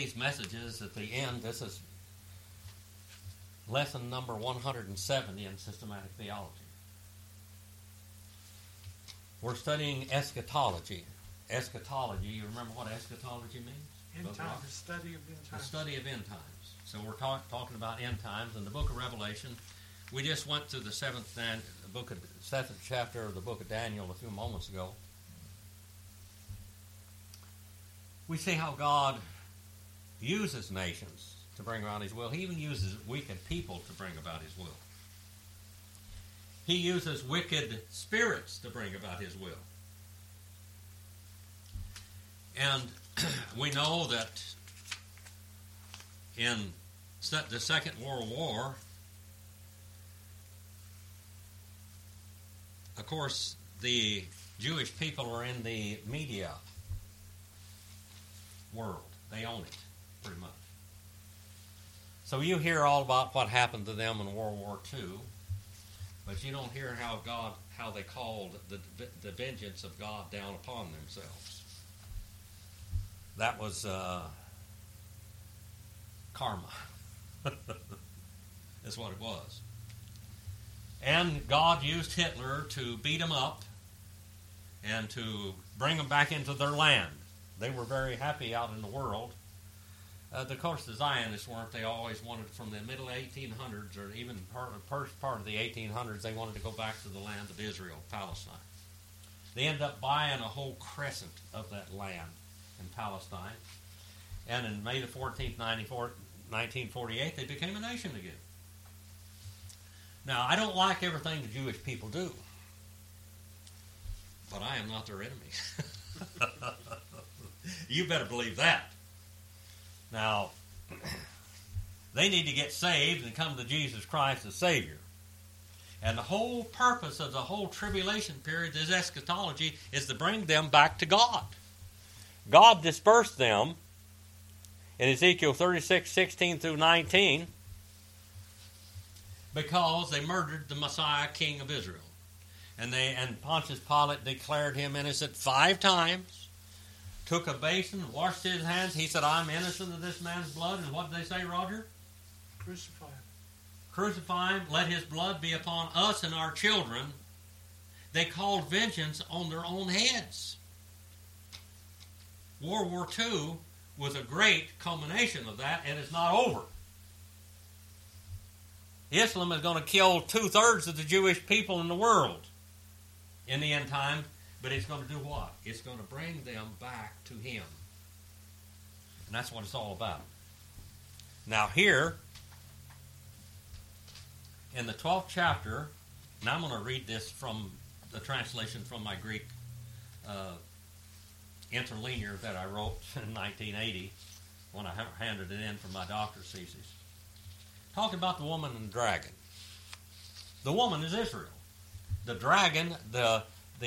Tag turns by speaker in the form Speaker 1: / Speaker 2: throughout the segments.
Speaker 1: These messages at the end, this is lesson number 170 in systematic theology. We're studying eschatology. Eschatology, you remember what eschatology means?
Speaker 2: End times, the study of end times.
Speaker 1: The study of end times. So we're talking about end times. In the book of Revelation, we just went through the seventh chapter of the book of Daniel a few moments ago. We see how God uses nations to bring about His will. He even uses wicked people to bring about His will. He uses wicked spirits to bring about His will. And we know that in the Second World War, of course, the Jewish people were in the media world. They own it, pretty much. So you hear all about what happened to them in World War II, but you don't hear how they called the vengeance of God down upon themselves. That was karma. That's what it was. And God used Hitler to beat them up and to bring them back into their land. They were very happy out in the world. Of course, the Zionists weren't. They always wanted, from the middle 1800s, or even first part of the 1800s, they wanted to go back to the land of Israel, Palestine. They ended up buying a whole crescent of that land in Palestine. And in May the 14th, 1948, they became a nation again. Now, I don't like everything the Jewish people do, but I am not their enemy. You better believe that. Now, they need to get saved and come to Jesus Christ as Savior. And the whole purpose of the whole tribulation period, this eschatology, is to bring them back to God. God dispersed them in Ezekiel 36:16 through 19 because they murdered the Messiah, King of Israel. And Pontius Pilate declared him innocent 5 times. Took a basin, washed his hands. He said, I'm innocent of this man's blood. And what did they say, Roger?
Speaker 2: Crucify him.
Speaker 1: Crucify him. Let his blood be upon us and our children. They called vengeance on their own heads. World War II was a great culmination of that, and it's not over. Islam is going to kill 2/3 of the Jewish people in the world in the end time. But it's going to do what? It's going to bring them back to Him. And that's what it's all about. Now here, in the 12th chapter, and I'm going to read this from the translation from my Greek interlinear that I wrote in 1980 when I handed it in for my doctor's thesis. Talking about the woman and the dragon. The woman is Israel. The dragon, the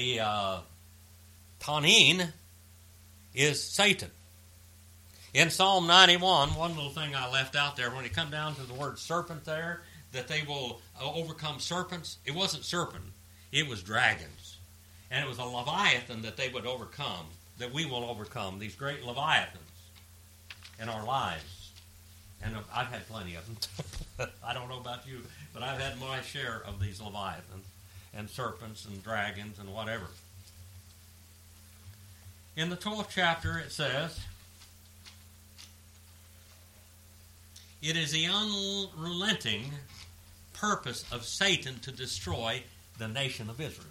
Speaker 1: Tanin, is Satan. In Psalm 91, one little thing I left out there, when you come down to the word serpent there, that they will overcome serpents, it wasn't serpent, it was dragons. And it was a Leviathan that they would overcome, that we will overcome, these great Leviathans in our lives. And I've had plenty of them. I don't know about you, but I've had my share of these Leviathans and serpents and dragons and whatever. In the 12th chapter it says, it is the unrelenting purpose of Satan to destroy the nation of Israel.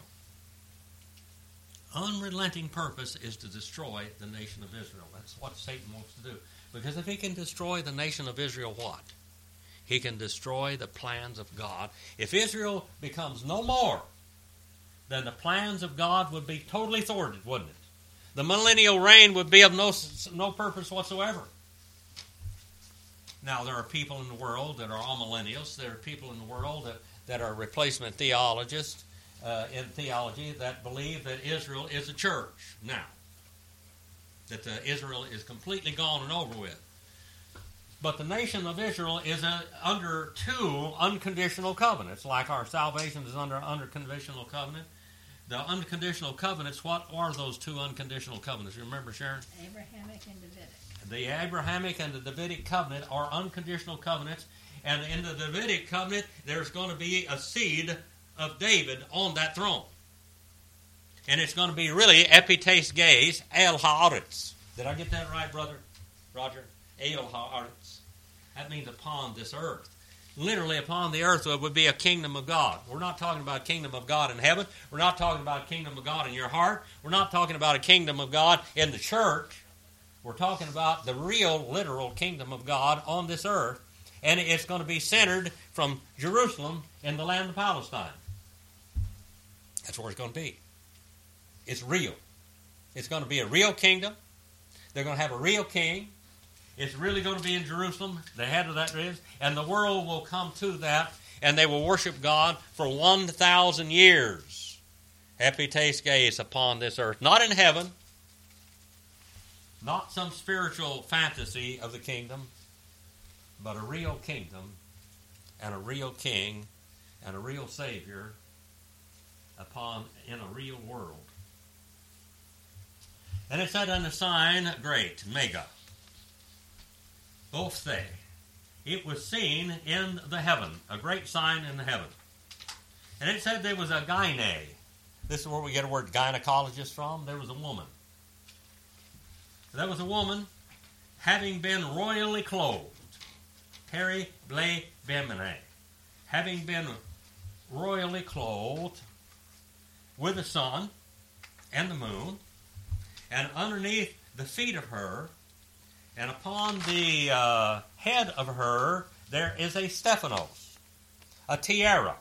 Speaker 1: Unrelenting purpose is to destroy the nation of Israel. That's what Satan wants to do. Because if he can destroy the nation of Israel, what? He can destroy the plans of God. If Israel becomes no more, then the plans of God would be totally thwarted, wouldn't it? The millennial reign would be of no purpose whatsoever. Now, there are people in the world that are amillennials. There are people in the world that are replacement theologists in theology that believe that Israel is a church now. That Israel is completely gone and over with. But the nation of Israel is under 2 unconditional covenants, like our salvation is under unconditional covenant. The unconditional covenants, what are those 2 unconditional covenants? You remember, Sharon?
Speaker 3: Abrahamic and Davidic.
Speaker 1: the Abrahamic and the Davidic covenant are unconditional covenants, and in the Davidic covenant, there's going to be a seed of David on that throne. And it's going to be really epites geis el haaretz. Did I get that right, brother Roger? El haaretz. That means upon this earth. Literally upon the earth would be a kingdom of God. We're not talking about a kingdom of God in heaven. We're not talking about a kingdom of God in your heart. We're not talking about a kingdom of God in the church. We're talking about the real, literal kingdom of God on this earth. And it's going to be centered from Jerusalem in the land of Palestine. That's where it's going to be. It's real. It's going to be a real kingdom. They're going to have a real king. It's really going to be in Jerusalem, the head of that is, and the world will come to that, and they will worship God for 1,000 years. Epites geis upon this earth. Not in heaven, not some spiritual fantasy of the kingdom, but a real kingdom, and a real king, and a real Savior in a real world. And it said, "And a sign great, mega, Ophthe. It was seen in the heaven, a great sign in the heaven." And it said there was a gyne. This is where we get the word gynecologist from. There was a woman. There was a woman having been royally clothed. Peri ble bemine. Having been royally clothed with the sun and the moon, and underneath the feet of her, and upon the head of her, there is a Stephanos, a tiara,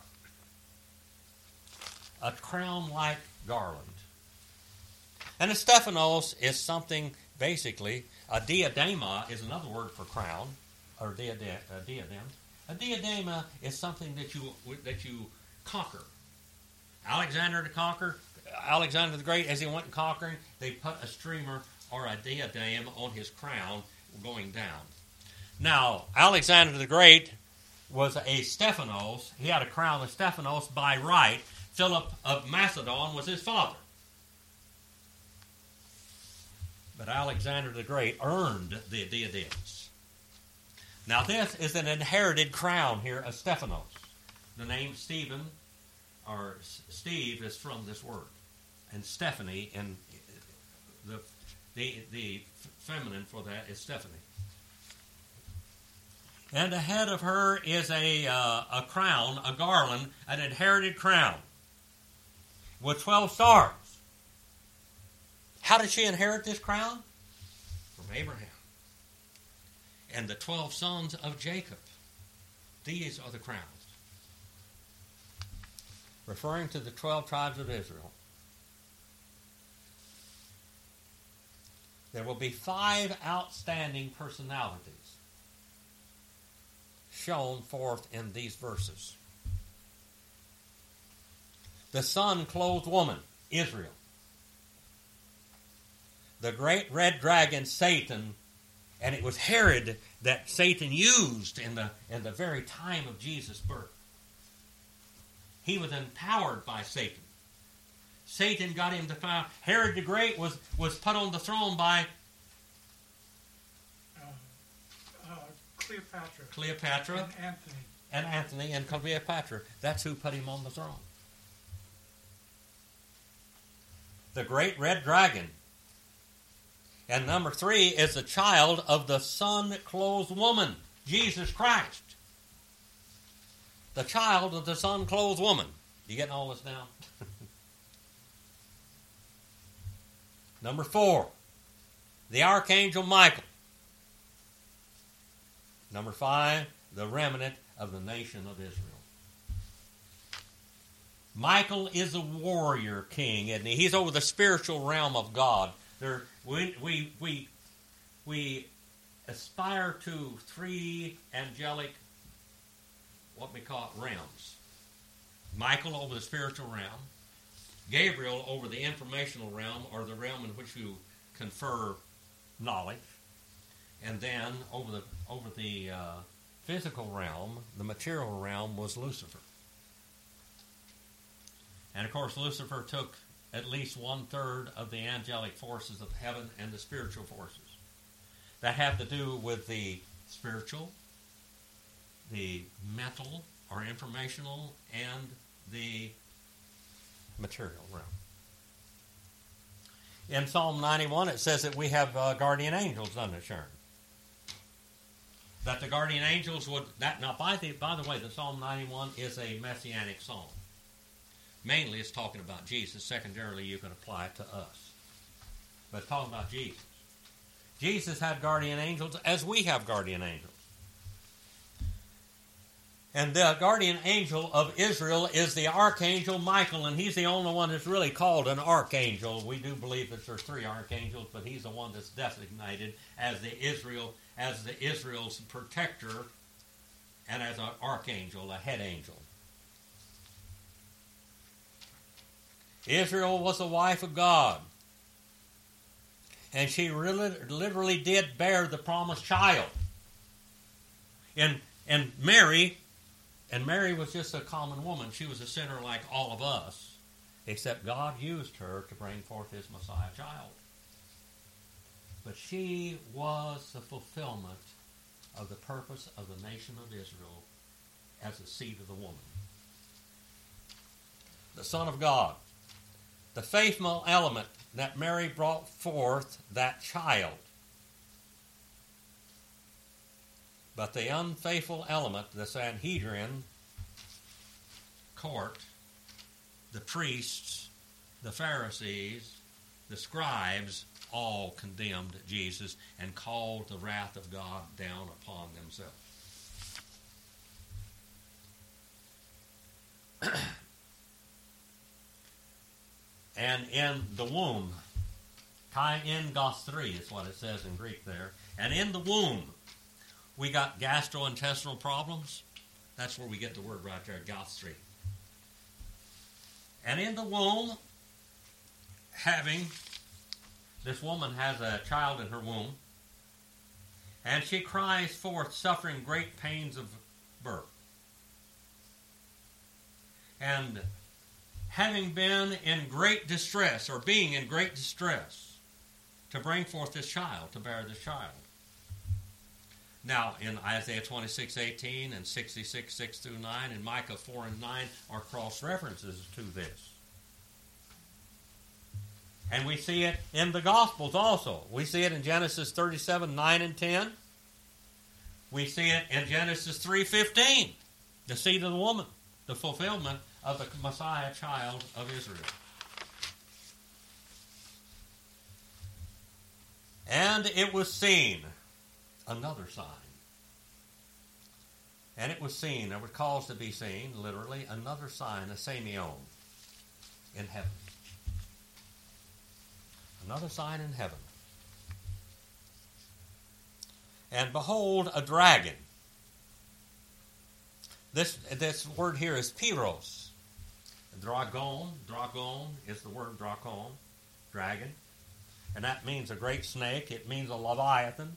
Speaker 1: a crown-like garland. And a Stephanos is something, basically, a diadema is another word for crown, or diadem. A diadema is something that you conquer. Alexander the Great, as he went conquering, they put a streamer or a diadem on his crown going down. Now, Alexander the Great was a Stephanos. He had a crown of Stephanos by right. Philip of Macedon was his father. But Alexander the Great earned the diadems. Now, this is an inherited crown here of Stephanos. The name Stephen, or Steve, is from this word. And Stephanie, and the feminine for that is Stephanie. And ahead of her is a crown, a garland, an inherited crown with 12 stars. How did she inherit this crown? From Abraham. And the 12 sons of Jacob. These are the crowns. Referring to the 12 tribes of Israel. There will be 5 outstanding personalities shown forth in these verses. The sun-clothed woman, Israel. The great red dragon, Satan, and it was Herod that Satan used in the very time of Jesus' birth. He was empowered by Satan. Satan got him to power. Herod the Great was put on the throne by Cleopatra
Speaker 2: and
Speaker 1: Anthony and Cleopatra. That's who put him on the throne. The great red dragon. And number 3 is the child of the sun-clothed woman, Jesus Christ. The child of the sun-clothed woman. You getting all this down? Number 4, the archangel Michael. Number 5, the remnant of the nation of Israel. Michael is a warrior king, isn't he? He's over the spiritual realm of God. We aspire to 3 angelic, what we call realms. Michael over the spiritual realm. Gabriel over the informational realm, or the realm in which you confer knowledge. And then over the physical realm, the material realm, was Lucifer. And of course, Lucifer took at least 1/3 of the angelic forces of heaven and the spiritual forces. that have to do with the spiritual, the mental or informational, and the material realm. In Psalm 91, it says that we have guardian angels, doesn't it, Sharon? That the guardian angels would... Now, by the way, the Psalm 91 is a messianic psalm. Mainly it's talking about Jesus. Secondarily, you can apply it to us. But it's talking about Jesus. Jesus had guardian angels as we have guardian angels. And the guardian angel of Israel is the archangel Michael, and he's the only one that's really called an archangel. We do believe that there's 3 archangels, but he's the one that's designated as the Israel's protector and as an archangel, a head angel. Israel was the wife of God, and she really, literally did bear the promised child. And Mary was just a common woman. She was a sinner like all of us, except God used her to bring forth his Messiah child. But she was the fulfillment of the purpose of the nation of Israel as the seed of the woman. The Son of God. The faithful element that Mary brought forth that child. But the unfaithful element, the Sanhedrin court, the priests, the Pharisees, the scribes, all condemned Jesus and called the wrath of God down upon themselves. And in the womb, kai en gastri is what it says in Greek there. And in the womb, we got gastrointestinal problems. That's where we get the word right there, gastri. And in the womb, this woman has a child in her womb, and she cries forth, suffering great pains of birth. And having been in great distress, or being in great distress, to bring forth this child, to bear this child. Now, in Isaiah 26:18 and 66:6-9 and Micah 4:9 are cross-references to this. And we see it in the Gospels also. We see it in Genesis 37:9 and 10. We see it in Genesis 3:15, the seed of the woman, the fulfillment of the Messiah child of Israel. And it was seen, another sign. And it was seen, it was caused to be seen, literally, another sign, a semeion, in heaven. Another sign in heaven. And behold, a dragon. This word here is pyros. Dragon is the word drakon, dragon. And that means a great snake. It means a leviathan.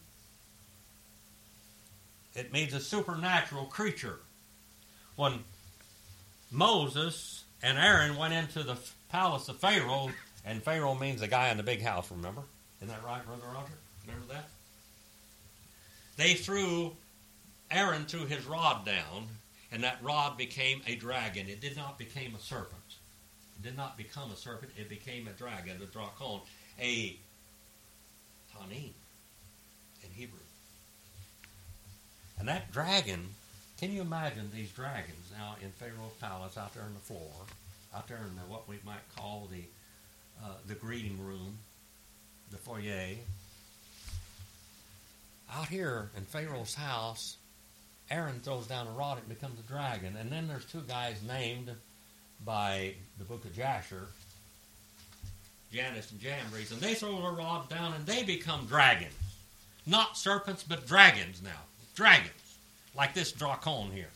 Speaker 1: It means a supernatural creature. When Moses and Aaron went into the palace of Pharaoh, and Pharaoh means the guy in the big house, remember? Isn't that right, Brother Roger? Remember that? Aaron threw his rod down, and that rod became a dragon. It did not become a serpent. It did not become a serpent. It became a dragon, a drakon, a tanin in Hebrew. And that dragon, can you imagine these dragons now in Pharaoh's palace, out there on the floor, out there in what we might call the greeting room, the foyer. Out here in Pharaoh's house, Aaron throws down a rod, it becomes a dragon. And then there's 2 guys named by the book of Jasher, Jannes and Jambres, and they throw a rod down and they become dragons. Not serpents, but dragons now. Dragons. Like this drakon here.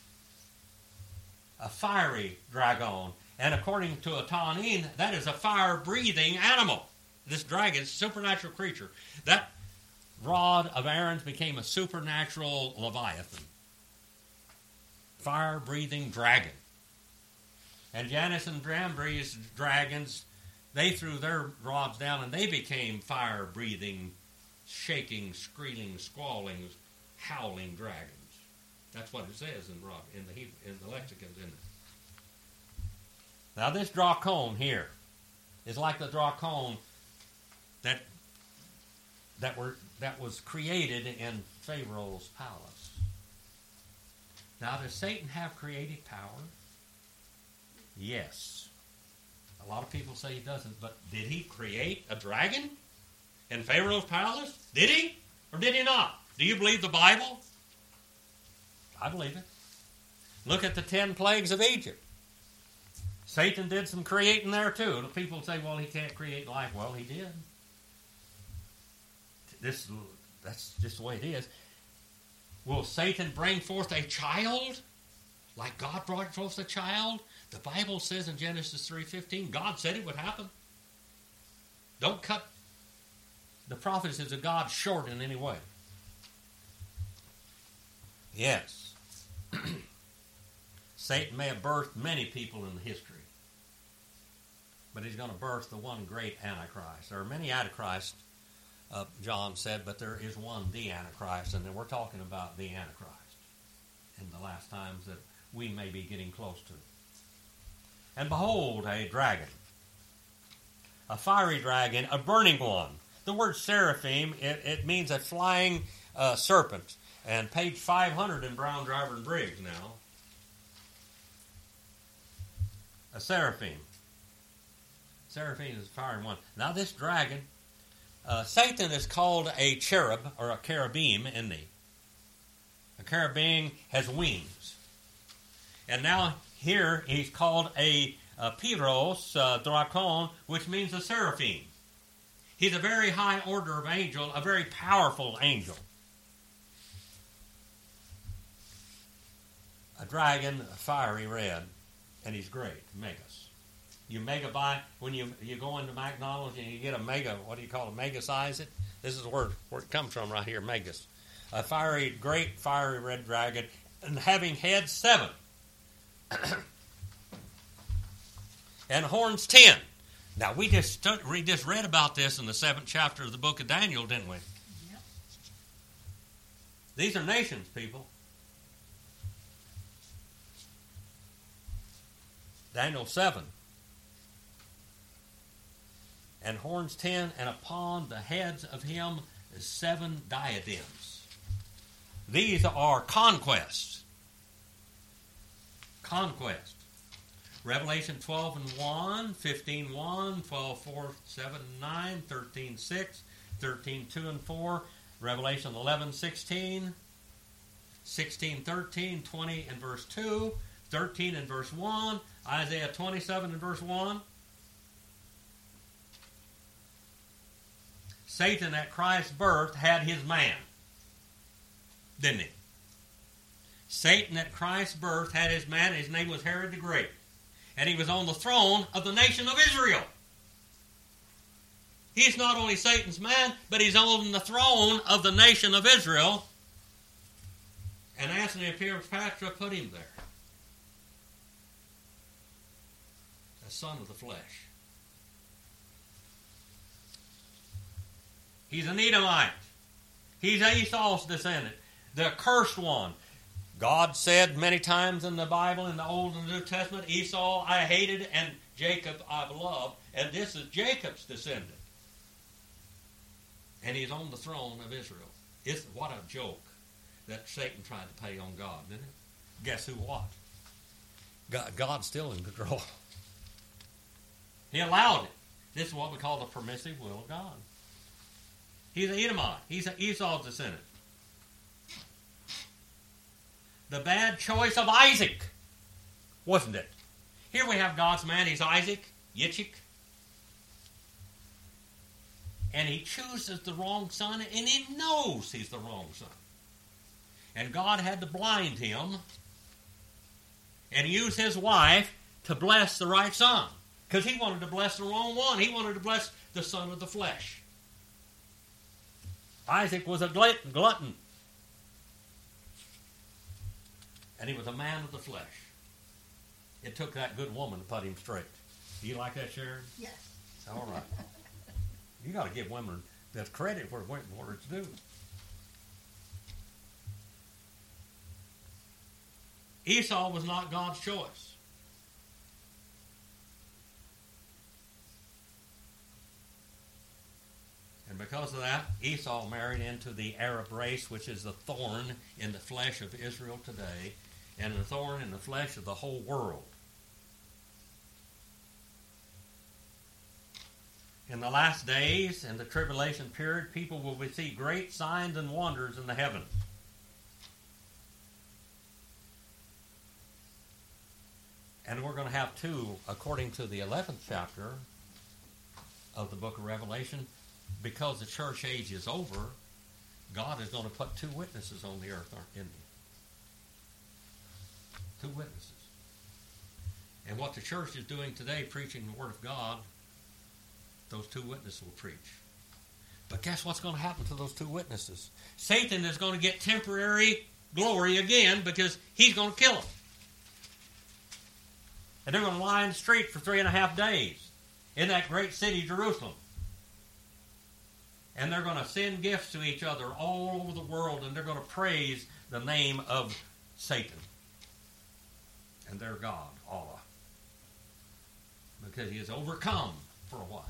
Speaker 1: A fiery dragon. And according to a tanin, that is a fire-breathing animal. This dragon is a supernatural creature. That rod of Aaron's became a supernatural leviathan. Fire-breathing dragon. And Jannes and Jambres dragons, they threw their rods down and they became fire-breathing shaking, squealing, squalling, howling dragons. That's what it says in the lexicons, isn't it? Now this Dracon here is like the Dracon that was created in Pharaoh's palace. Now, does Satan have creative power? Yes. A lot of people say he doesn't, but did he create a dragon in Pharaoh's palace? Did he? Or did he not? Do you believe the Bible? I believe it. Look at the 10 plagues of Egypt. Satan did some creating there too. The people say, well, he can't create life. Well, he did. That's just the way it is. Will Satan bring forth a child like God brought forth a child? The Bible says in Genesis 3:15, God said it would happen. Don't cut the prophecies of God short in any way. Yes. Satan may have birthed many people in history, but he's going to birth the one great Antichrist. There are many Antichrists, John said, but there is one, the Antichrist, and then we're talking about the Antichrist in the last times that we may be getting close to. And behold, a dragon, a fiery dragon, a burning one. The word seraphim, it means a flying serpent. And page 500 in Brown, Driver, and Briggs now. A seraphim. Seraphim is a fiery one. Now this dragon, Satan is called a cherub, or a cherubim, isn't he? A cherubim has wings. And now here he's called a Pyros, Dracon, which means a seraphim. He's a very high order of angel, a very powerful angel. A dragon, a fiery red, and he's great, megas. You mega buy, when you go into McDonald's and you get a mega, what do you call it, mega size it? This is where it comes from right here, megas. A great fiery red dragon, and having heads 7. And horns 10. Now, we just read about this in the 7th chapter of the book of Daniel, didn't we?
Speaker 2: Yep.
Speaker 1: These are nations, people. Daniel 7. And horns 10, and upon the heads of him is 7 diadems. These are conquests. Conquest. Revelation 12 and 1, 15 1, 12 4, 7 9, 13 6, 13 2 and 4, Revelation 11 16, 16 13, 20 and verse 2, 13 and verse 1, Isaiah 27 and verse 1. Satan at Christ's birth had his man, didn't he? Satan at Christ's birth had his man. His name was Herod the Great. And he was on the throne of the nation of Israel. He's not only Satan's man, but he's on the throne of the nation of Israel. And Anthony of Cleopatra put him there. The son of the flesh. He's an Edomite. He's Esau's descendant. The cursed one. God said many times in the Bible, in the Old and New Testament, Esau I hated and Jacob I loved. And this is Jacob's descendant. And he's on the throne of Israel. What a joke that Satan tried to play on God, didn't it? Guess who what? God's still in control. He allowed it. This is what we call the permissive will of God. He's an Edomite. He's an Esau's descendant. The bad choice of Isaac, wasn't it? Here we have God's man. He's Isaac, Yitzchak. And he chooses the wrong son, and he knows he's the wrong son. And God had to blind him and use his wife to bless the right son. Because he wanted to bless the wrong one. He wanted to bless the son of the flesh. Isaac was a glutton. And he was a man of the flesh. It took that good woman to put him straight. Do you like that, Sharon?
Speaker 3: Yes.
Speaker 1: All right. You got to give women There's credit where it's due. Esau was not God's choice. And because of that, Esau married into the Arab race, which is the thorn in the flesh of Israel today, and a thorn in the flesh of the whole world. In the last days, in the tribulation period, people will see great signs and wonders in the heavens. And we're going to have two, according to the 11th chapter of the book of Revelation. Because the church age is over, God is going to put two witnesses on the earth, isn't he? Two witnesses. And what the church is doing today, preaching the Word of God, those two witnesses will preach. But guess what's going to happen to those two witnesses? Satan is going to get temporary glory again because he's going to kill them. And they're going to lie in the street for 3.5 days in that great city, Jerusalem. And they're going to send gifts to each other all over the world, and they're going to praise the name of Satan and their God, Allah, because he is overcome for a while.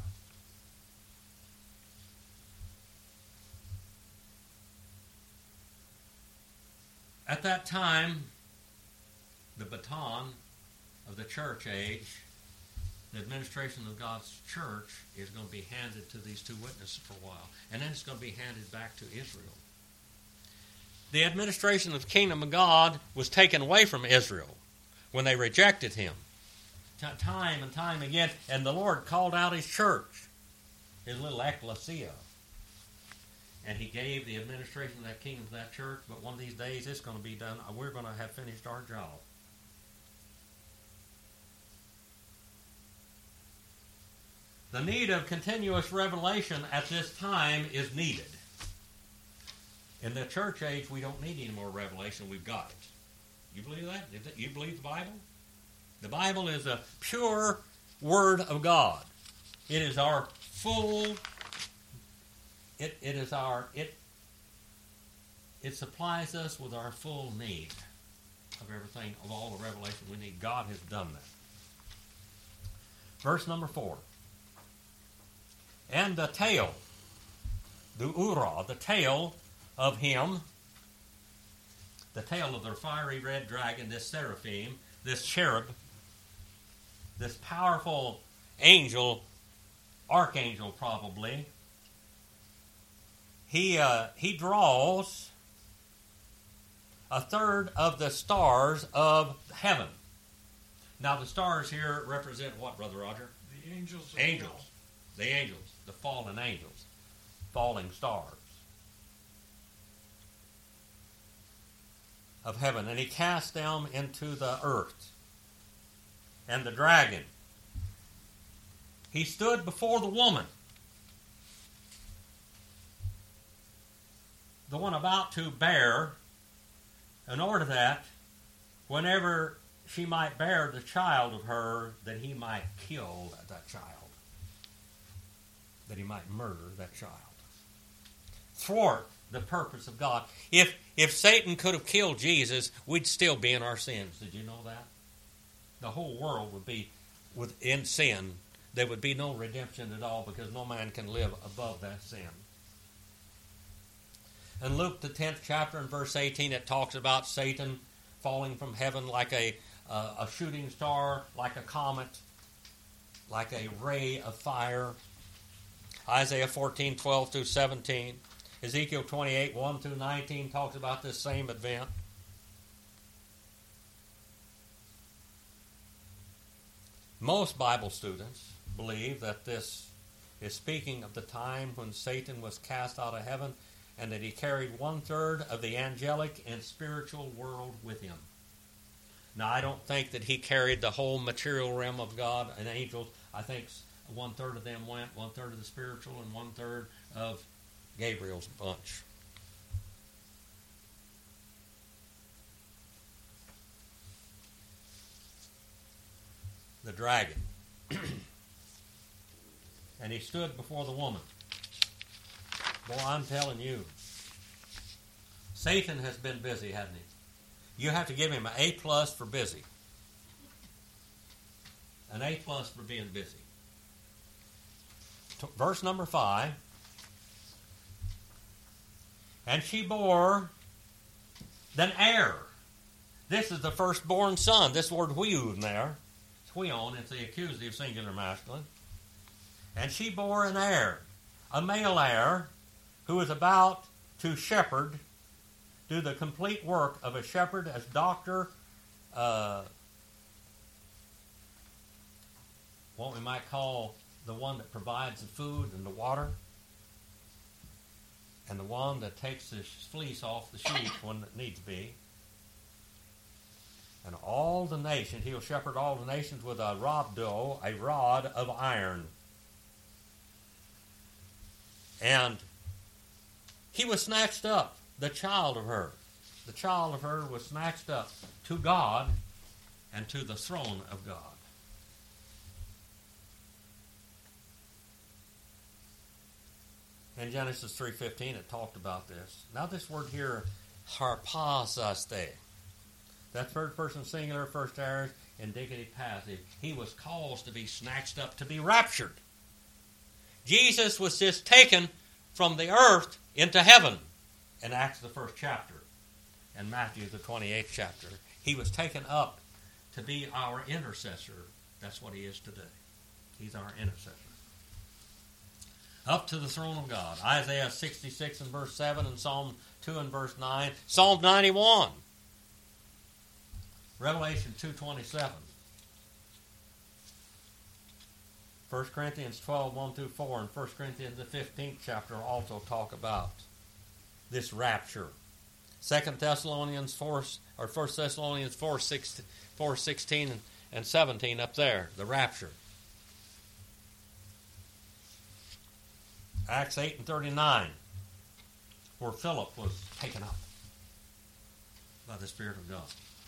Speaker 1: At that time, the baton of the church age, the administration of God's church, is going to be handed to these two witnesses for a while. And then it's going to be handed back to Israel. The administration of the kingdom of God was taken away from Israel when they rejected him. Time and time again. And the Lord called out his church, his little ecclesia. And he gave the administration of that kingdom to that church. But one of these days it's going to be done. We're going to have finished our job. The need of continuous revelation at this time is needed. In the church age, we don't need any more revelation. We've got it. You believe that? You believe the Bible? The Bible is a pure Word of God. It is our full. It supplies us with our full need of everything, of all the revelation we need. God has done that. Verse number 4. And the tail, the Ura, the tail of him, the tail of the fiery red dragon, this seraphim, this cherub, this powerful angel, archangel probably, he draws a third of the stars of heaven. Now the stars here represent what, Brother Roger?
Speaker 2: The angels.
Speaker 1: Angels. The angels. The fallen angels. Falling stars of heaven. And he cast them into the earth. And the dragon, he stood before the woman, the one about to bear, in order that whenever she might bear the child of her, that he might kill that child. That he might murder that child. Thwart the purpose of God. If Satan could have killed Jesus, we'd still be in our sins. Did you know that? The whole world would be in sin. There would be no redemption at all because no man can live above that sin. In Luke, the 10th chapter, and verse 18, it talks about Satan falling from heaven like a shooting star, like a comet, like a ray of fire. Isaiah 14, 12 through 17. Ezekiel 28, 1 through 19 talks about this same event. Most Bible students believe that this is speaking of the time when Satan was cast out of heaven and that he carried 1/3 of the angelic and spiritual world with him. Now, I don't think that he carried the whole material realm of God and angels. I think 1/3 of them went, 1/3 of the spiritual, and 1/3 of Gabriel's bunch. The dragon. And he stood before the woman. Boy, I'm telling you, Satan has been busy, hasn't he? You have to give him an A+ for busy. An A+ for being busy. Verse number 5. And she bore an heir. This is the firstborn son. This word huion there. It's huion. It's the accusative singular masculine. And she bore an heir, a male heir, who was about to shepherd, do the complete work of a shepherd as doctor, what we might call the one that provides the food and the water, and the one that takes the fleece off the sheep when it needs to be. And all the nations, he'll shepherd all the nations with a rod of iron. And he was snatched up, the child of her. The child of her was snatched up to God and to the throne of God. In Genesis 3:15, it talked about this. Now this word here, harpasaste, that's third person singular, first aorist, indicative passive. He was caused to be snatched up, to be raptured. Jesus was just taken from the earth into heaven in Acts the 1st chapter and Matthew the 28th chapter. He was taken up to be our intercessor. That's what he is today. He's our intercessor. Up to the throne of God. Isaiah 66 and verse 7 and Psalm 2 and verse 9. Psalm 91. Revelation 2:27. 1 Corinthians 12, 1 through 4, and 1 Corinthians the 15th chapter also talk about this rapture. 2 Thessalonians 4, or 1 Thessalonians 4, 16 and 17 up there, the rapture. Acts 8 and 39, where Philip was taken up by the Spirit of God.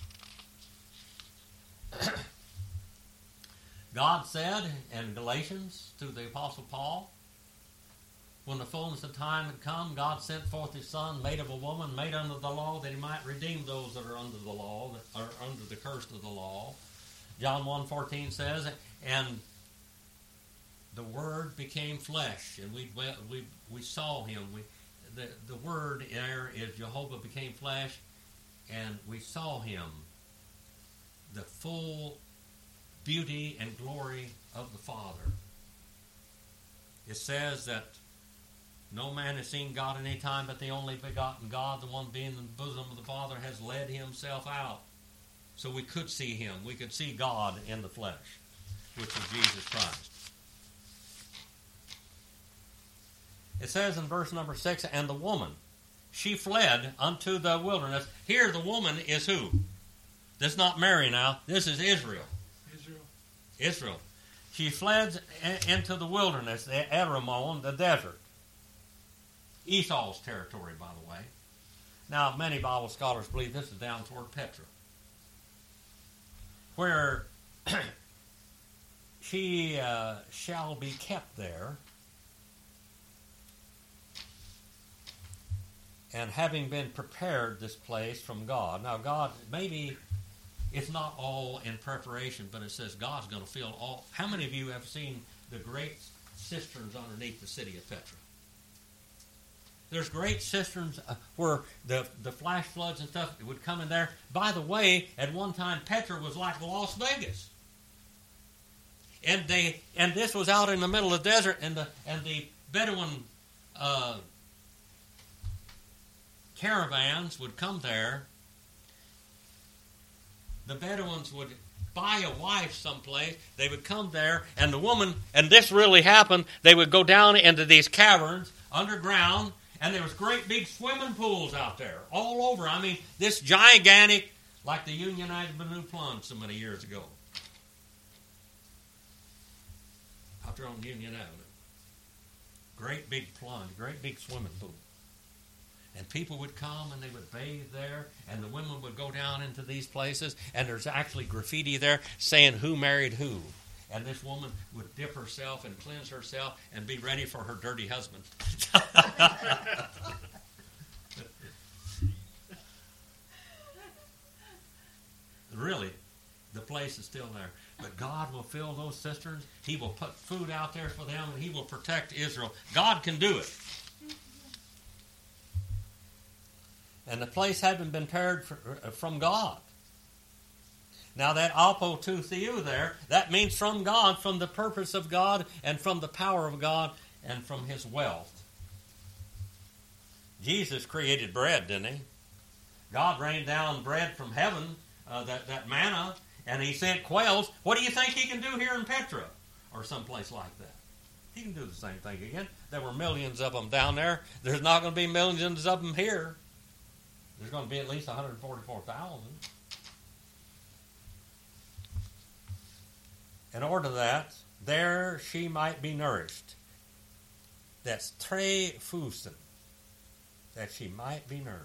Speaker 1: God said in Galatians to the Apostle Paul, when the fullness of time had come, God sent forth his Son, made of a woman, made under the law, that he might redeem those that are under the law, that are under the curse of the law. John 1:14 says, and the Word became flesh, and we saw him. The word there is Jehovah became flesh, and we saw him, the full beauty and glory of the Father. It says that no man has seen God at any time, but the only begotten God, the one being in the bosom of the Father, has led himself out. So we could see him. We could see God in the flesh, which is Jesus Christ. It says in verse number 6, and the woman, she fled unto the wilderness. Here the woman is who? This is not Mary now. This is Israel. Israel. She fled into the wilderness, the Eramon, the desert. Esau's territory, by the way. Now, many Bible scholars believe this is down toward Petra, where she shall be kept there. And having been prepared this place from God. Now, God, maybe it's not all in preparation, but it says God's going to fill all. How many of you have seen the great cisterns underneath the city of Petra? There's great cisterns where the flash floods and stuff would come in there. By the way, at one time, Petra was like Las Vegas. And this was out in the middle of the desert, and the Bedouin caravans would come there. The Bedouins would buy a wife someplace. They would come there, and the woman, and this really happened, they would go down into these caverns underground, and there was great big swimming pools out there all over. I mean, this gigantic, like the Unionized Banu Plunge so many years ago. Out there on Union Avenue. Great big plunge, great big swimming pool. And people would come and they would bathe there, and the women would go down into these places, and there's actually graffiti there saying who married who. and this woman would dip herself and cleanse herself and be ready for her dirty husband. Really, the place is still there. But God will fill those cisterns. He will put food out there for them, and He will protect Israel. God can do it. And the place hadn't been prepared from God. Now that apo to theou there, that means from God, from the purpose of God, and from the power of God, and from His wealth. Jesus created bread, didn't He? God rained down bread from heaven, that manna, and He sent quails. What do you think He can do here in Petra or someplace like that? He can do the same thing again. There were millions of them down there. There's not going to be millions of them here. There's going to be at least 144,000. In order that there she might be nourished. That's tre fusen. That she might be nourished.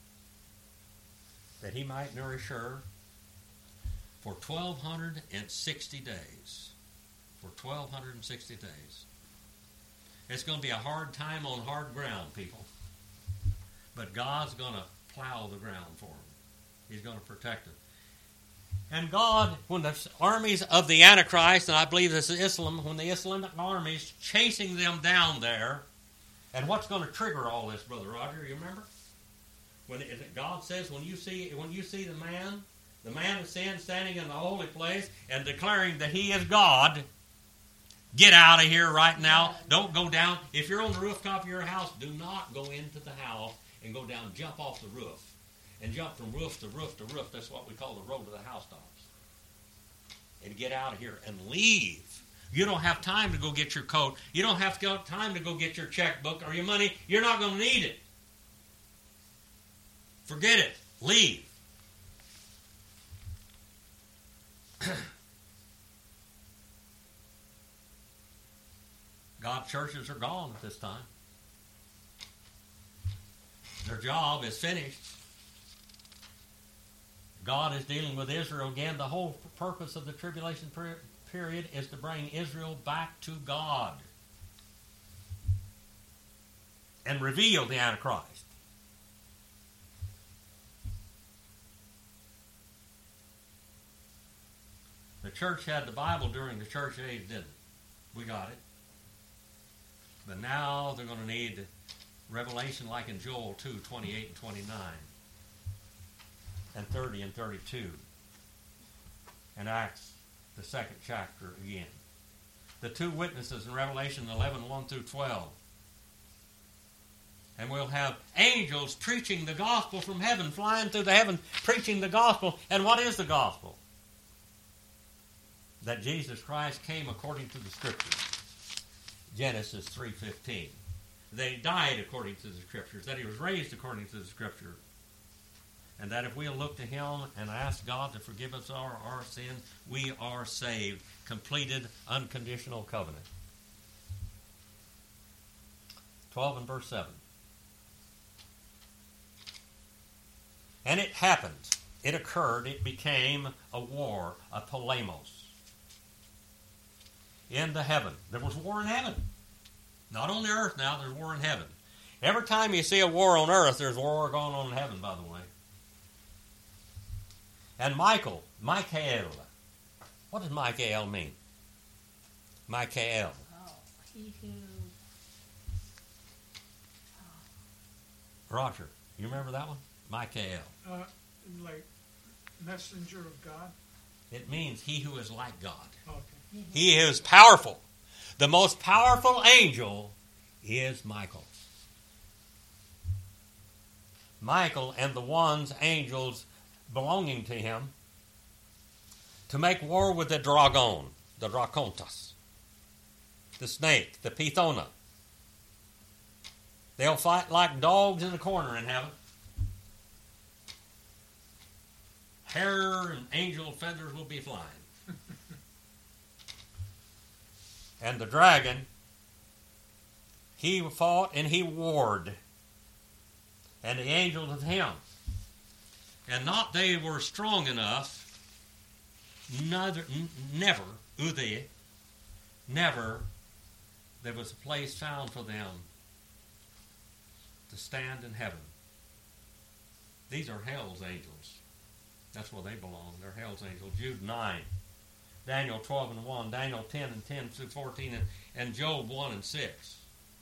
Speaker 1: That He might nourish her for 1,260 days. For 1,260 days. It's going to be a hard time on hard ground, people. But God's going to plow the ground for them. He's going to protect it. And God, when the armies of the Antichrist, and I believe this is Islam, when the Islamic armies chasing them down there, and what's going to trigger all this, Brother Roger, you remember? When God says, when you see the man of sin standing in the holy place and declaring that he is God, get out of here right now. Don't go down. If you're on the rooftop of your house, do not go into the house and go down, jump off the roof. And jump from roof to roof to roof. That's what we call the road to the housetops. And get out of here and leave. You don't have time to go get your coat. You don't have time to go get your checkbook or your money. You're not going to need it. Forget it. Leave. God's churches are gone at this time. Their job is finished. God is dealing with Israel again. The whole purpose of the tribulation period is to bring Israel back to God and reveal the Antichrist. The church had the Bible during the church age, didn't it? We got it. But now they're going to need Revelation like in Joel 2, 28 and 29. And 30 and 32. And Acts, the second chapter again. The two witnesses in Revelation 11, 1 through 12. And we'll have angels preaching the gospel from heaven, flying through the heaven, preaching the gospel. And what is the gospel? That Jesus Christ came according to the Scriptures. Genesis 3:15. That He died according to the Scriptures. That He was raised according to the Scripture. And that if we'll look to Him and ask God to forgive us our sin, we are saved. Completed, unconditional covenant. 12 and verse 7. And it happened, it occurred, it became a war, a polemos. In the heaven. There was war in heaven. Not on the earth now, there's war in heaven. Every time you see a war on earth, there's war going on in heaven, by the way. And Michael. What does Michael mean? Michael.
Speaker 3: Oh, he who...
Speaker 1: Roger, you remember that one? Michael.
Speaker 2: Like messenger of God?
Speaker 1: It means he who is like God.
Speaker 2: Okay.
Speaker 1: He is powerful. The most powerful angel is Michael. Michael and the angels belonging to him, to make war with the dragon, the dracontas, the snake, the pythona. They'll fight like dogs in the corner in heaven. Hair and angel feathers will be flying. And the dragon, he fought and he warred. And the angels of him. And not they were strong enough, never Uthai, never there was a place found for them to stand in heaven. These are hell's angels. That's where they belong. They're hell's angels. Jude 9, Daniel 12 and 1, Daniel 10 and 10 through 14, and Job 1 and 6.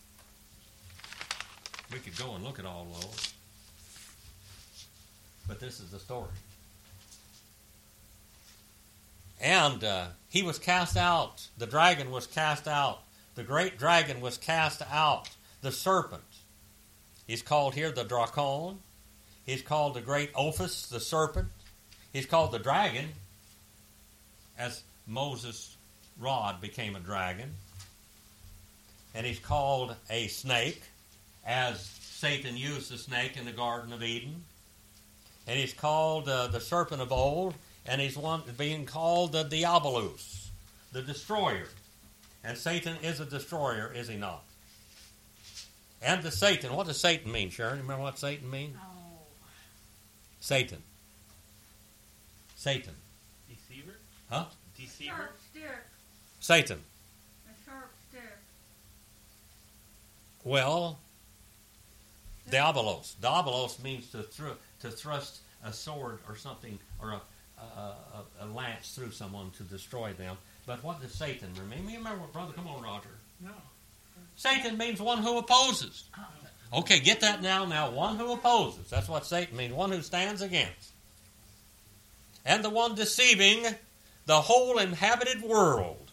Speaker 1: We could go and look at all those. But this is the story. And he was cast out. The dragon was cast out. The great dragon was cast out. The serpent. He's called here the Dracon. He's called the great Ophis, the serpent. He's called the dragon, as Moses' rod became a dragon. And he's called a snake, as Satan used the snake in the Garden of Eden. And he's called the serpent of old, and he's being called the Diabolus, the destroyer. And Satan is a destroyer, is he not? And the Satan, what does Satan mean, Sharon? Remember what Satan means?
Speaker 3: Oh.
Speaker 1: Satan. Satan.
Speaker 4: Deceiver?
Speaker 1: Huh?
Speaker 4: Deceiver?
Speaker 3: Sharp stick.
Speaker 1: Satan.
Speaker 3: A sharp stick.
Speaker 1: Well, Diabolos. Diabolos means to thrust a sword or something, or a lance through someone to destroy them. But what does Satan mean? You remember, brother? Come on, Roger.
Speaker 2: No.
Speaker 1: Satan means one who opposes. Okay, get that now. Now, one who opposes. That's what Satan means. One who stands against. And the one deceiving the whole inhabited world.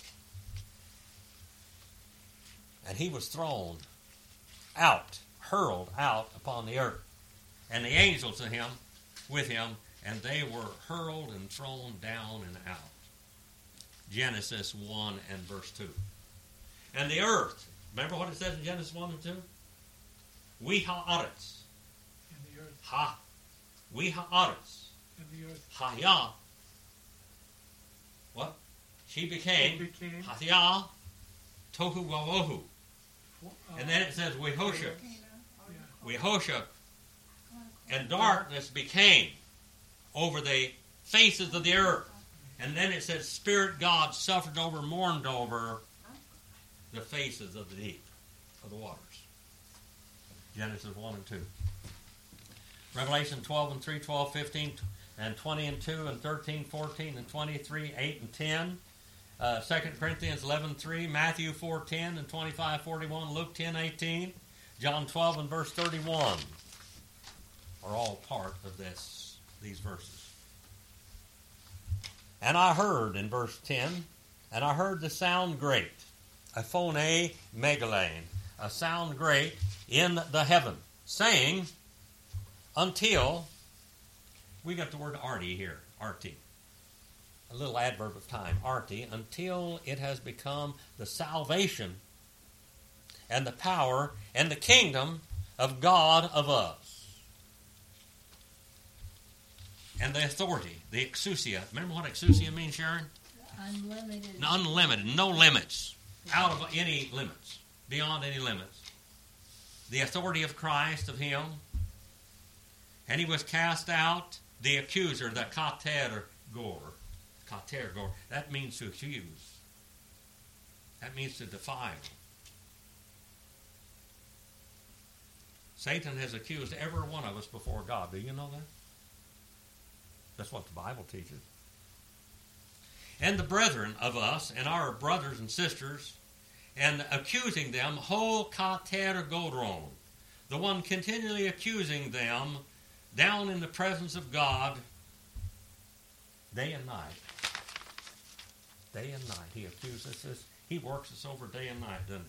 Speaker 1: And he was thrown out, hurled out upon the earth. And the angels of him, with him, and they were hurled and thrown down and out. Genesis 1 and verse 2. And the earth, remember what it says in Genesis 1 and 2? We ha'aretz.
Speaker 2: And the earth.
Speaker 1: Ha. We ha'aretz.
Speaker 2: And the earth.
Speaker 1: Haya. What? She became.
Speaker 2: Became.
Speaker 1: Haya. Tohu wawohu. And then it says Wehoshuk.
Speaker 2: Yeah.
Speaker 1: Wehoshuk. And darkness became over the faces of the earth. And then it says Spirit God suffered over, mourned over the faces of the deep, of the waters. Genesis 1 and 2. Revelation 12 and 3, 12, 15, and 20 and 2, and 13, 14, and 23, 8 and 10. 2 Corinthians 11, 3, Matthew 4, 10, and 25, 41, Luke 10, 18, John 12 and verse 31 are all part of these verses. And I heard, in verse 10, and I heard the sound great, a phone megalane, a sound great in the heaven, saying, until, we got the word arti here, arti, a little adverb of time, arti, until it has become the salvation and the power and the kingdom of God of us. And the authority, the exousia. Remember what exousia means, Sharon?
Speaker 3: Unlimited.
Speaker 1: Unlimited, no limits, out of any limits, beyond any limits. The authority of Christ, of Him. And He was cast out, the accuser, the kater gor. Kater gor, that means to accuse. That means to defile. Satan has accused every one of us before God. Do you know that? That's what the Bible teaches. And the brethren of us, and our brothers and sisters, and accusing them, ho kater godron, the one continually accusing them down in the presence of God day and night. Day and night. He accuses us. He works us over day and night, doesn't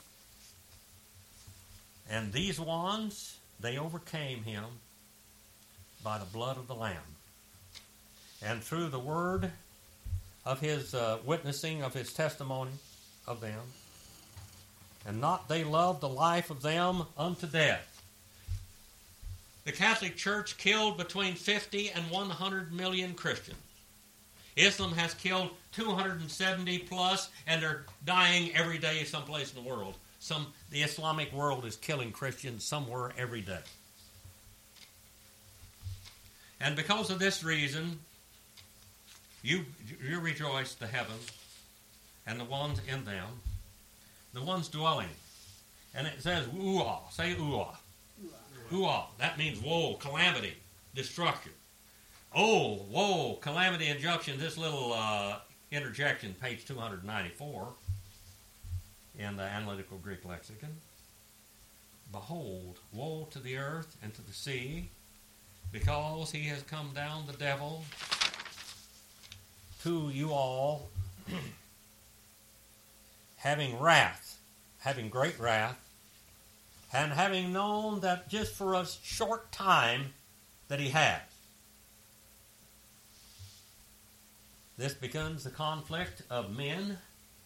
Speaker 1: he? And these ones, they overcame him by the blood of the Lamb. And through the word of his witnessing, of his testimony of them. And not they loved the life of them unto death. The Catholic Church killed between 50 and 100 million Christians. Islam has killed 270 plus, and they're dying every day someplace in the world. The Islamic world is killing Christians somewhere every day. And because of this reason, You rejoice the heavens and the ones in them, the ones dwelling. And it says, ooh-ah. Say ooh-ah. Ooh-ah. That means woe, calamity, destruction. Oh, woe, calamity, injunction. This little interjection, page 294 in the Analytical Greek Lexicon. Behold, woe to the earth and to the sea, because he has come down, the devil, to you all, having wrath, having great wrath, and having known that just for a short time that he has. This becomes the conflict of men,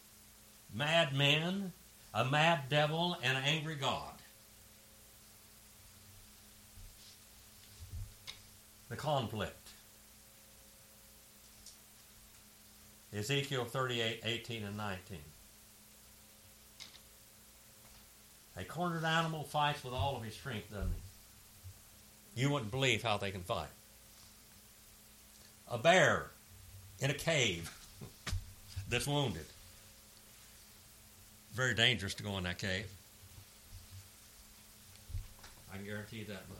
Speaker 1: a mad devil, and an angry God. The conflict. Ezekiel 38, 18, and 19. A cornered animal fights with all of his strength, doesn't he? You wouldn't believe how they can fight. A bear in a cave that's wounded. Very dangerous to go in that cave. I can guarantee you that much.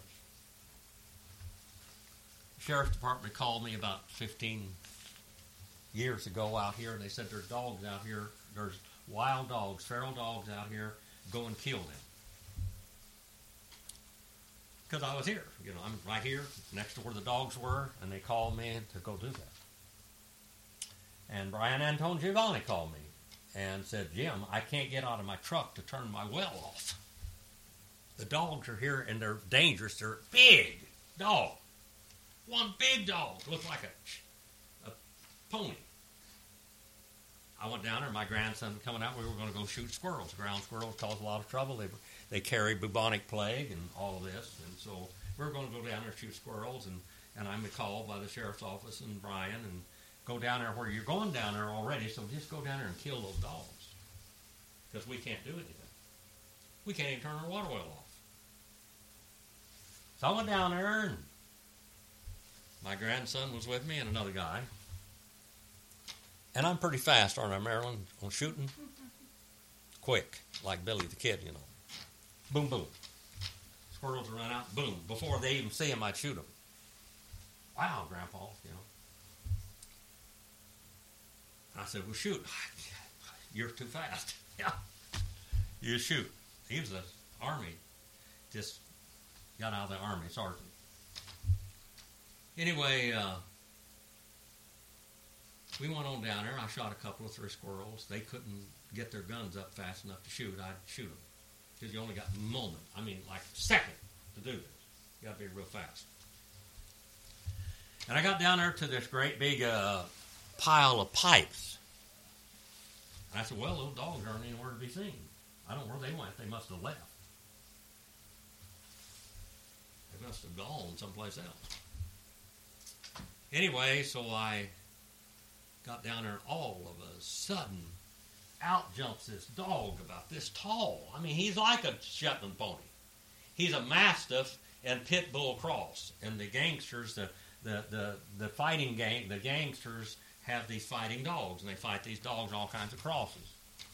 Speaker 1: The sheriff's department called me about 15 years ago out here, and they said there's dogs out here, there's wild dogs, feral dogs out here, go and kill them. Because I was here. You know, I'm right here next to where the dogs were, and they called me to go do that. And Brian Antone Giovanni called me and said, Jim, I can't get out of my truck to turn my well off. The dogs are here, and they're dangerous. They're big dogs. One big dog looked like a pony. I went down there, my grandson coming out, we were going to go shoot squirrels. Ground squirrels cause a lot of trouble. They carry bubonic plague and all of this. And so we were going to go down there and shoot squirrels. And I'm called by the sheriff's office and Brian and go down there where you're going down there already. So just go down there and kill those dogs. Because we can't do anything. We can't even turn our water well off. So I went down there, and my grandson was with me and another guy. And I'm pretty fast, aren't I, Marilyn, on shooting? Quick, like Billy the Kid, you know. Boom, boom. Squirrels will run out, boom. Before they even see them, I'd shoot them. Wow, Grandpa, you know. I said, well, shoot. You're too fast. Yeah. You shoot. He was an Army. Just got out of the Army, sergeant. Anyway, we went on down there. I shot a couple of 3 squirrels. They couldn't get their guns up fast enough to shoot. I'd shoot them. Because you only got a moment. I mean, like a second to do this. You got to be real fast. And I got down there to this great big pile of pipes. And I said, well, those dogs aren't anywhere to be seen. I don't know where they went. They must have left. They must have gone someplace else. Anyway, so I got down there, and all of a sudden, out jumps this dog about this tall. I mean, he's like a Shetland pony. He's a Mastiff and Pit Bull cross. And the gangsters, the fighting gang, the gangsters have these fighting dogs, and they fight these dogs all kinds of crosses.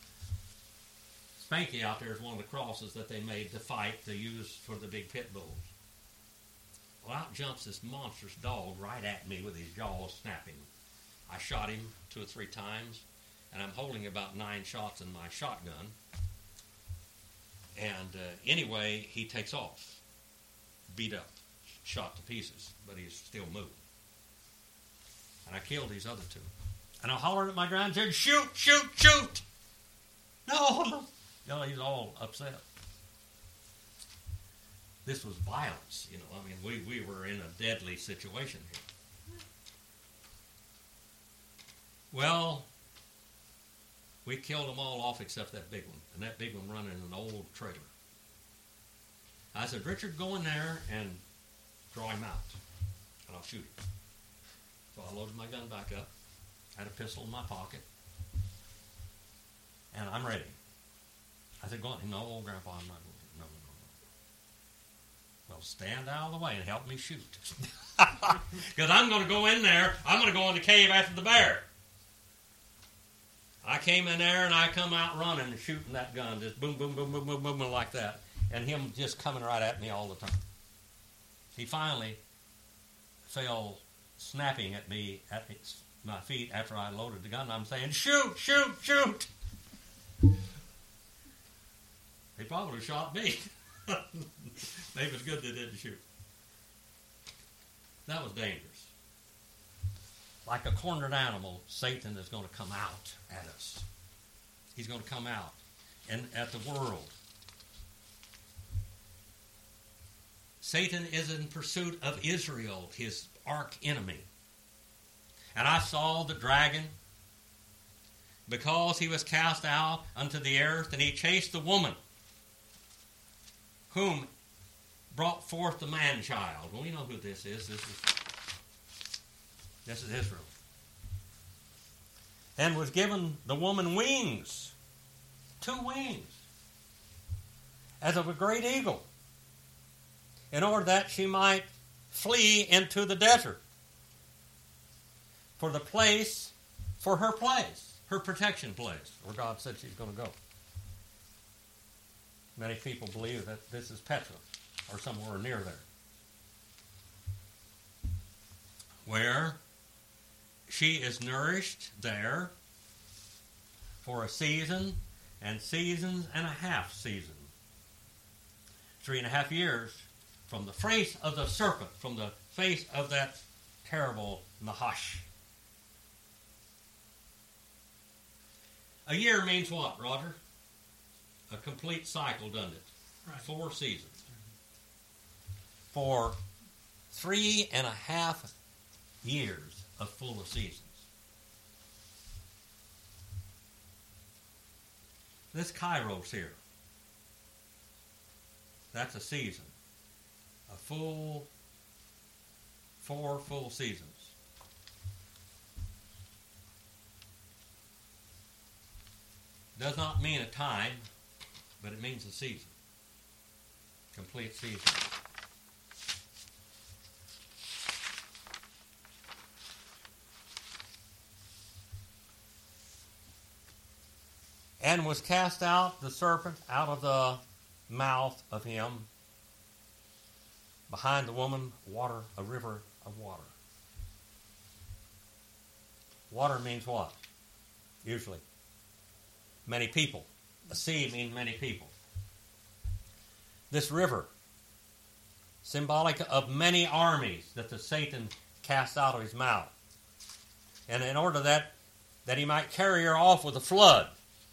Speaker 1: Spanky out there is one of the crosses that they made to fight, to use for the big pit bulls. Well, out jumps this monstrous dog right at me with his jaws snapping. I shot him 2 or 3 times, and I'm holding about 9 shots in my shotgun. And anyway, he takes off, beat up, shot to pieces, but he's still moving. And I killed these other 2. And I hollered at my grandson, shoot, shoot, shoot! No! You know, he's all upset. This was violence, you know. I mean, we were in a deadly situation here. Well, we killed them all off except that big one. And that big one running an old trailer. I said, Richard, go in there and draw him out. And I'll shoot him. So I loaded my gun back up. Had a pistol in my pocket. And I'm ready. I said, go on. No, Grandpa, I'm not going to. No. Well, stand out of the way and help me shoot. Because I'm going to go in there. I'm going to go in the cave after the bear. I came in there and I come out running and shooting that gun. Just boom, boom, boom, boom, boom, boom, boom, like that. And him just coming right at me all the time. He finally fell snapping at me at my feet after I loaded the gun. I'm saying, shoot, shoot, shoot. He probably shot me. Maybe it's good they didn't shoot. That was dangerous. Like a cornered animal, Satan is going to come out at us. He's going to come out and at the world. Satan is in pursuit of Israel, his arch enemy. And I saw the dragon, because he was cast out unto the earth, and he chased the woman, whom brought forth the man-child. Well, we know who this is. This is Israel. And was given the woman wings, 2 wings, as of a great eagle, in order that she might flee into the desert for her place, her protection place, where God said she's going to go. Many people believe that this is Petra, or somewhere near there, where she is nourished there for a season and seasons and a half season. 3.5 years from the face of the serpent, from the face of that terrible Nahash. A year means what, Roger? A complete cycle, doesn't it?
Speaker 2: Right.
Speaker 1: 4 seasons. For 3.5 years of full of seasons. This Kairos here, that's a season. A full, 4 full seasons. Does not mean a time, but it means a season. Complete season. And was cast out the serpent out of the mouth of him. Behind the woman, a river of water. Water means what? Usually. Many people. A sea means many people. This river, symbolic of many armies that the Satan cast out of his mouth. And in order that he might carry her off with a flood.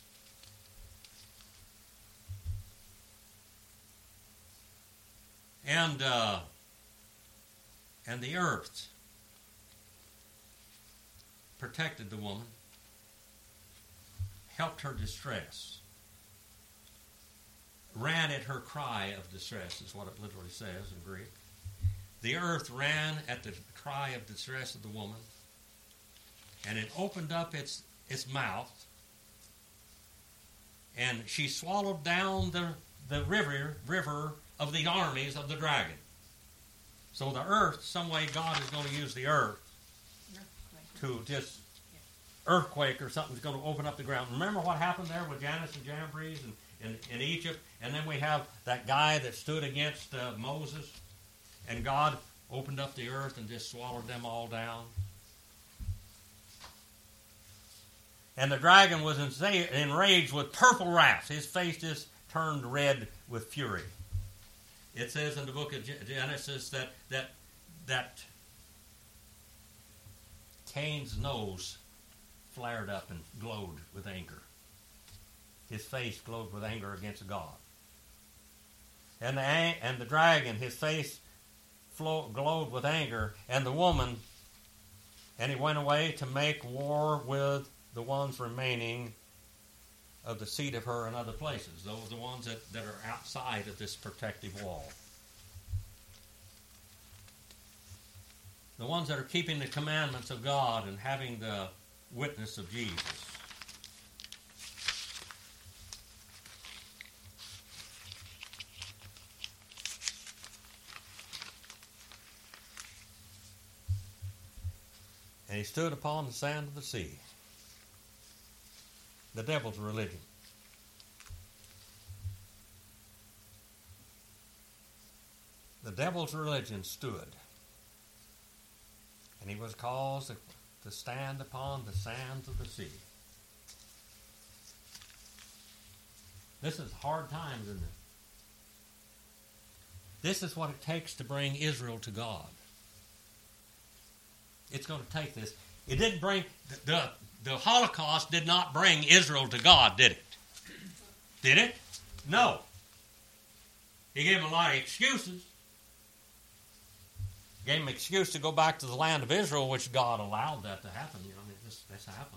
Speaker 1: And the earth protected the woman, helped her distress, ran at her cry of distress, is what it literally says in Greek. The earth ran at the cry of distress of the woman, and it opened up its mouth, and she swallowed down the river of the armies of the dragon. So the earth, some way God is going to use the earth to just earthquake or something's going to open up the ground. Remember what happened there with Jannes and Jambres in Egypt? And then we have that guy that stood against Moses, and God opened up the earth and just swallowed them all down. And the dragon was enraged with purple wrath. His face just turned red with fury. It says in the book of Genesis that Cain's nose flared up and glowed with anger. His face glowed with anger against God. And the dragon, his face glowed with anger, and the woman, and he went away to make war with the ones remaining of the seed of her in other places, those the ones that are outside of this protective wall. The ones that are keeping the commandments of God and having the witness of Jesus. And he stood upon the sand of the sea. The devil's religion. The devil's religion stood. And he was caused to stand upon the sands of the sea. This is hard times, isn't it? This is what it takes to bring Israel to God. It's going to take this. It didn't bring... The Holocaust did not bring Israel to God, did it? Did it? No. He gave them a lot of excuses. Gave them an excuse to go back to the land of Israel, which God allowed that to happen. You know, I mean, this happened.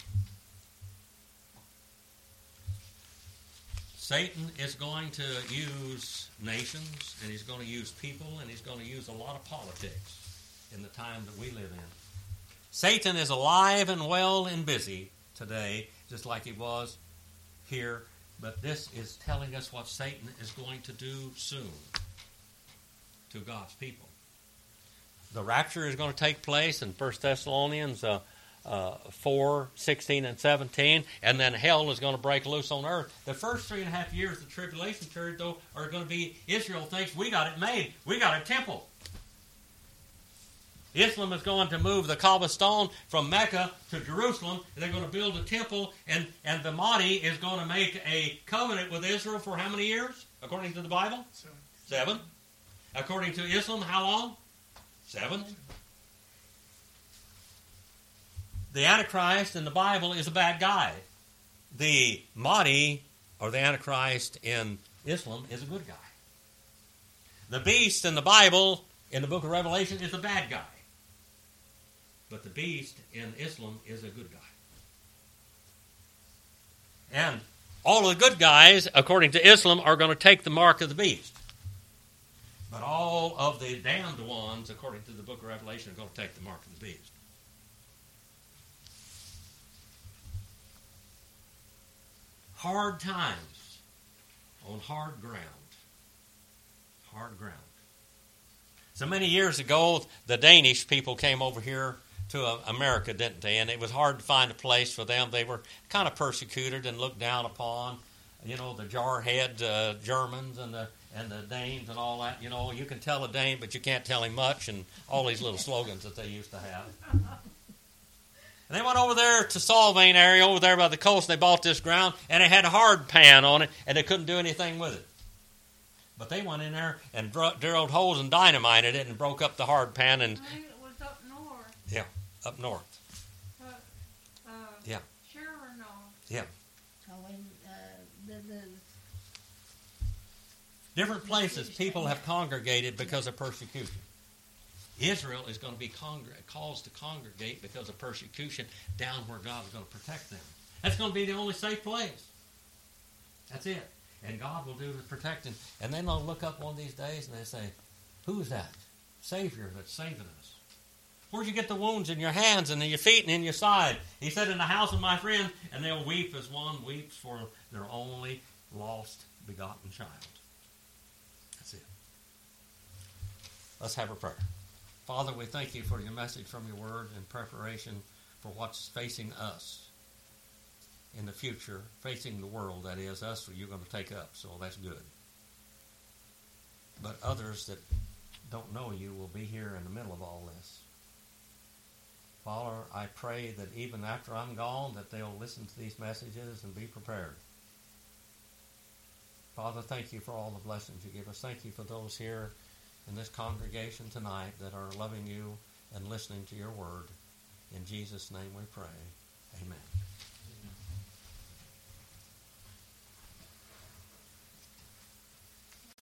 Speaker 1: Satan is going to use nations, and he's going to use people, and he's going to use a lot of politics in the time that we live in. Satan is alive and well and busy today, just like he was here. But this is telling us what Satan is going to do soon to God's people. The rapture is going to take place in 1 Thessalonians 4, 16 and 17, and then hell is going to break loose on earth. The first 3.5 years of the tribulation period, though, are going to be Israel thinks, we got it made. We got a temple. Islam is going to move the Kaaba stone from Mecca to Jerusalem, and they're going to build a temple, and the Mahdi is going to make a covenant with Israel for how many years, according to the Bible? 7. According to Islam, how long? 7. The Antichrist in the Bible is a bad guy. The Mahdi, or the Antichrist in Islam, is a good guy. The beast in the Bible, in the book of Revelation, is a bad guy. But the beast in Islam is a good guy. And all of the good guys, according to Islam, are going to take the mark of the beast. But all of the damned ones, according to the book of Revelation, are going to take the mark of the beast. Hard times on hard ground. Hard ground. So many years ago, the Danish people came over here to America, didn't they? And it was hard to find a place for them. They were kind of persecuted and looked down upon. You know, the jarhead Germans and the Danes and all that. You know, you can tell a Dane, but you can't tell him much, and all these little slogans that they used to have. And they went over there to Solvang area, over there by the coast, and they bought this ground, and it had a hard pan on it, and they couldn't do anything with it. But they went in there and drilled holes and dynamited it and broke up the hard pan. And
Speaker 3: I think it was up north.
Speaker 1: yeah, up north. Yeah.
Speaker 3: Sure north.
Speaker 1: Yeah.
Speaker 3: So when the
Speaker 1: Different places people have congregated because of persecution. Israel is going to be caused to congregate because of persecution down where God is going to protect them. That's going to be the only safe place. That's it. And God will do the protecting. And then they'll look up one of these days and they say, who's that? Savior that's saving us. Where'd you get the wounds in your hands and in your feet and in your side? He said, in the house of my friend. And they'll weep as one weeps for their only lost begotten child. That's it. Let's have a prayer. Father, we thank you for your message from your word in preparation for what's facing us in the future, facing the world, that is, us, you're going to take up, so that's good. But others that don't know you will be here in the middle of all this. Father, I pray that even after I'm gone, that they'll listen to these messages and be prepared. Father, thank you for all the blessings you give us. Thank you for those here in this congregation tonight that are loving you and listening to your word. In Jesus' name we pray. Amen.